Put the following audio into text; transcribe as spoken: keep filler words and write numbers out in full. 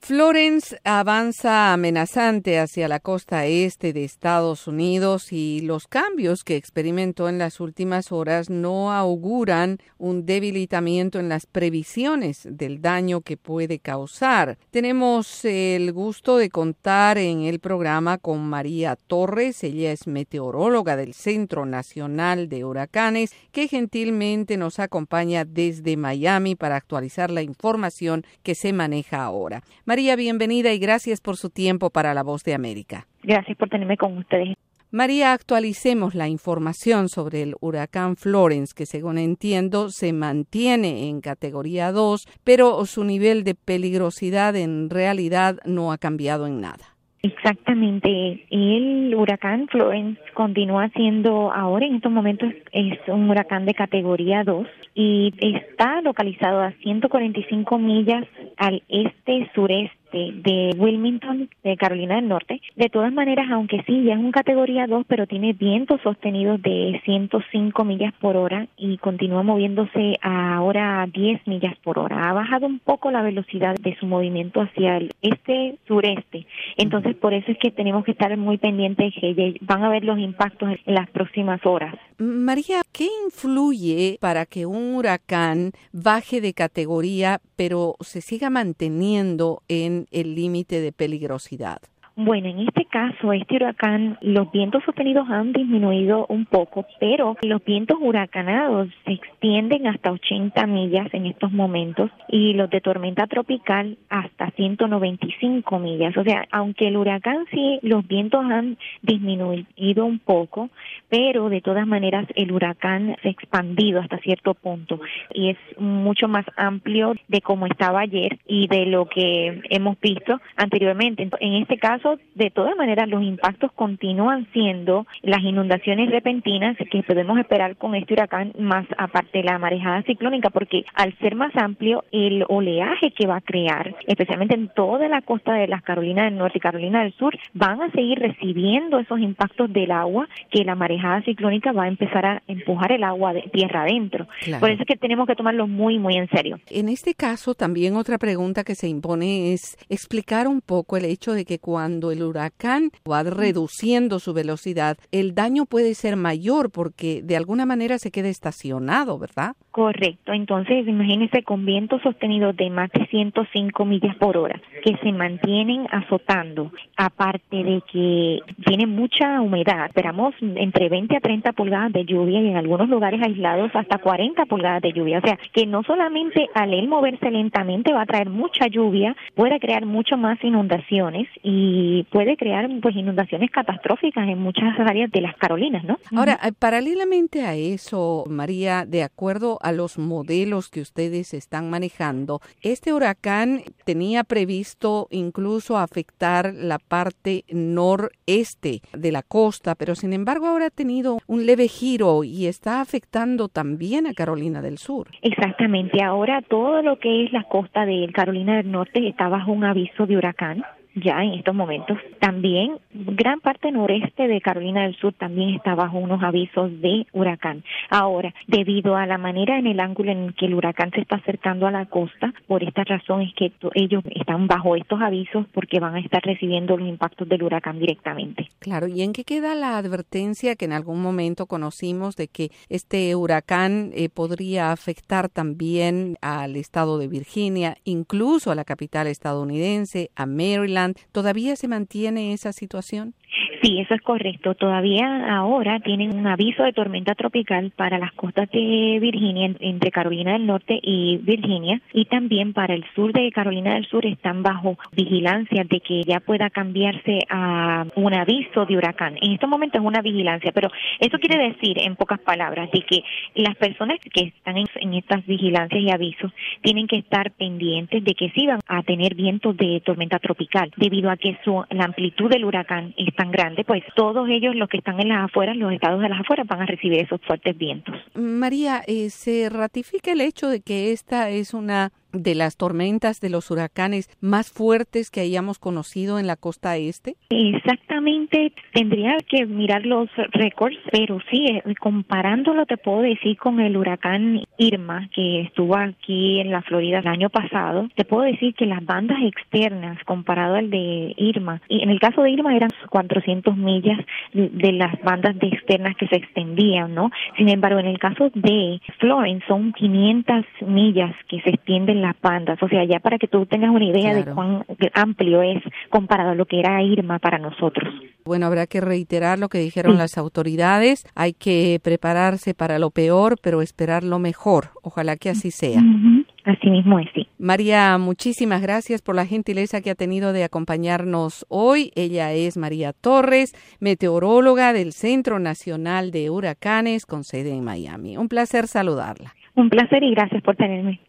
Florence avanza amenazante hacia la costa este de Estados Unidos y los cambios que experimentó en las últimas horas no auguran un debilitamiento en las previsiones del daño que puede causar. Tenemos el gusto de contar en el programa con María Torres. Ella es meteoróloga del Centro Nacional de Huracanes, que gentilmente nos acompaña desde Miami para actualizar la información que se maneja ahora. María, bienvenida y gracias por su tiempo para La Voz de América. Gracias por tenerme con ustedes. María, actualicemos la información sobre el huracán Florence, que según entiendo se mantiene en categoría dos, pero su nivel de peligrosidad en realidad no ha cambiado en nada. Exactamente, el huracán Florence continúa siendo ahora en estos momentos es un huracán de categoría dos y está localizado a ciento cuarenta y cinco millas al este-sureste de Wilmington, de Carolina del Norte. De todas maneras, aunque sí, ya es un categoría dos, pero tiene vientos sostenidos de ciento cinco millas por hora y continúa moviéndose a ahora a diez millas por hora. Ha bajado un poco la velocidad de su movimiento hacia el este-sureste. Entonces, por eso es que tenemos que estar muy pendientes que van a ver los impactos en las próximas horas. María, ¿qué influye para que un huracán baje de categoría pero se siga manteniendo en el límite de peligrosidad? Bueno, en este caso, este huracán, los vientos sostenidos han disminuido un poco, pero los vientos huracanados se extienden hasta ochenta millas en estos momentos y los de tormenta tropical hasta ciento noventa y cinco millas. O sea, aunque el huracán sí, los vientos han disminuido un poco, pero de todas maneras el huracán se ha expandido hasta cierto punto y es mucho más amplio de como estaba ayer y de lo que hemos visto anteriormente. En este caso, de todas maneras, los impactos continúan siendo las inundaciones repentinas que podemos esperar con este huracán, más aparte de la marejada ciclónica, porque al ser más amplio, el oleaje que va a crear, especialmente en toda la costa de las Carolinas del Norte y Carolina del Sur, van a seguir recibiendo esos impactos del agua que la marejada ciclónica va a empezar a empujar el agua de tierra adentro. Claro. Por eso es que tenemos que tomarlo muy, muy en serio. En este caso, también otra pregunta que se impone es explicar un poco el hecho de que cuando Cuando el huracán va reduciendo su velocidad, el daño puede ser mayor porque de alguna manera se queda estacionado, ¿verdad? Correcto. Entonces, imagínense con vientos sostenidos de más de ciento cinco millas por hora que se mantienen azotando, aparte de que tiene mucha humedad. Esperamos entre veinte a treinta pulgadas de lluvia y en algunos lugares aislados hasta cuarenta pulgadas de lluvia. O sea, que no solamente al él moverse lentamente va a traer mucha lluvia, puede crear mucho más inundaciones y y puede crear pues inundaciones catastróficas en muchas áreas de las Carolinas, ¿no? Ahora, uh-huh. paralelamente a eso, María, de acuerdo a los modelos que ustedes están manejando, este huracán tenía previsto incluso afectar la parte noreste de la costa, pero sin embargo ahora ha tenido un leve giro y está afectando también a Carolina del Sur. Exactamente, ahora todo lo que es la costa de Carolina del Norte está bajo un aviso de huracán. Ya en estos momentos. También gran parte noreste de Carolina del Sur también está bajo unos avisos de huracán. Ahora, debido a la manera en el ángulo en que el huracán se está acercando a la costa, por esta razón es que to- ellos están bajo estos avisos porque van a estar recibiendo los impactos del huracán directamente. Claro, ¿y en qué queda la advertencia que en algún momento conocimos de que este huracán eh, podría afectar también al estado de Virginia, incluso a la capital estadounidense, a Maryland? ¿Todavía se mantiene esa situación? Sí, eso es correcto. Todavía ahora tienen un aviso de tormenta tropical para las costas de Virginia, entre Carolina del Norte y Virginia, y también para el sur de Carolina del Sur están bajo vigilancia de que ya pueda cambiarse a un aviso de huracán. En estos momentos es una vigilancia, pero eso quiere decir, en pocas palabras, de que las personas que están en, en estas vigilancias y avisos tienen que estar pendientes de que sí van a tener vientos de tormenta tropical, debido a que su, la amplitud del huracán es tan grande, pues todos ellos los que están en las afueras, los estados de las afueras, van a recibir esos fuertes vientos. María, eh, ¿se ratifica el hecho de que esta es una de las tormentas, de los huracanes más fuertes que hayamos conocido en la costa este? Exactamente, tendría que mirar los récords, pero sí, comparándolo te puedo decir con el huracán Irma, que estuvo aquí en la Florida el año pasado, te puedo decir que las bandas externas comparado al de Irma, y en el caso de Irma eran cuatrocientas millas de las bandas de externas que se extendían, ¿no? Sin embargo, en el caso de Florence son quinientas millas que se extienden las bandas, o sea, ya para que tú tengas una idea claro. de cuán amplio es comparado a lo que era Irma para nosotros. Bueno, habrá que reiterar lo que dijeron sí. las autoridades, hay que prepararse para lo peor, pero esperar lo mejor, ojalá que así sea. Uh-huh. Así mismo es, sí. María, muchísimas gracias por la gentileza que ha tenido de acompañarnos hoy. Ella es María Torres, meteoróloga del Centro Nacional de Huracanes con sede en Miami. Un placer saludarla. Un placer y gracias por tenerme.